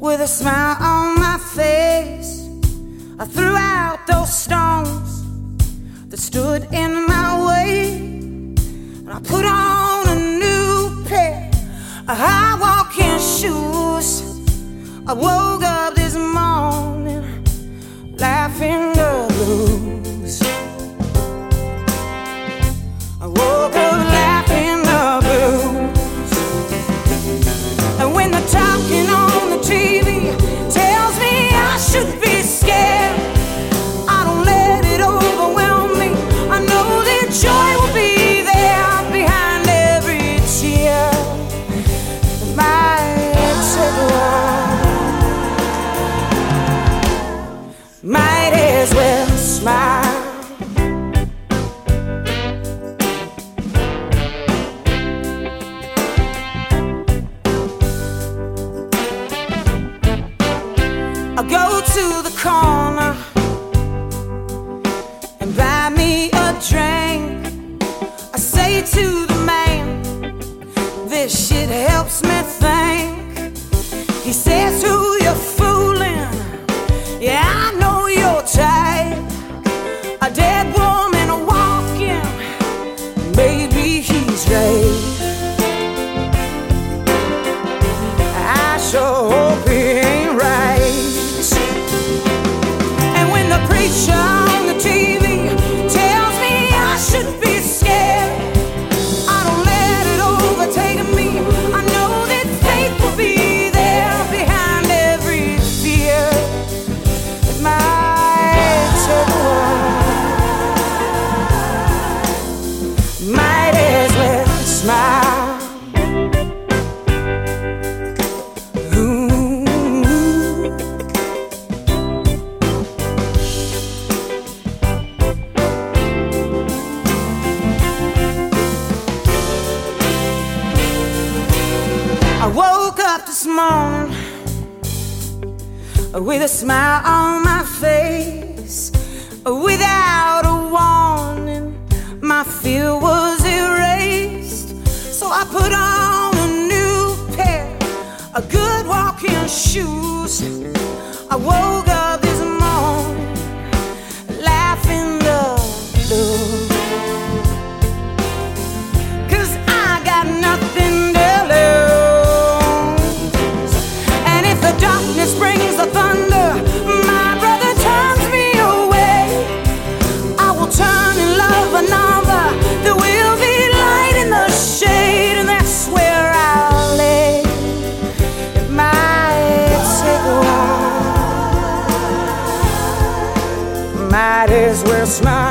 with a smile on my face. I threw out those stones that stood in my way, and I put on a new pair of high walking shoes. I woke up this morning laughing the blues. I woke up laughing the blues. And when the talking on the TV tells me I should be scared, I don't let it overwhelm me. I know that joy will be there behind every tear. It might take a while, might as well smile. I go to the corner and buy me a drink. I say to the man, this shit helps me think. He says, who you fooling? Yeah, I know your type. A dead woman walking, maybe he's right. I sure hope he ain't right. And when the preacher on the TV tells me I should be scared, I don't let it overtake me. I know that faith will be there behind every fear. It might take a while, might as well smile. I woke up this morning with a smile on my face. Without a warning, my fear was erased. So I put on a new pair of good walking shoes. I woke up this morning laughing the blues. 'Cause I got nothing to lose. And if the darkness brings the thunder, my brother turns me away, I will turn and love another. There will be light in the shade, and that's where I'll lay. It might take a while, might as well smile.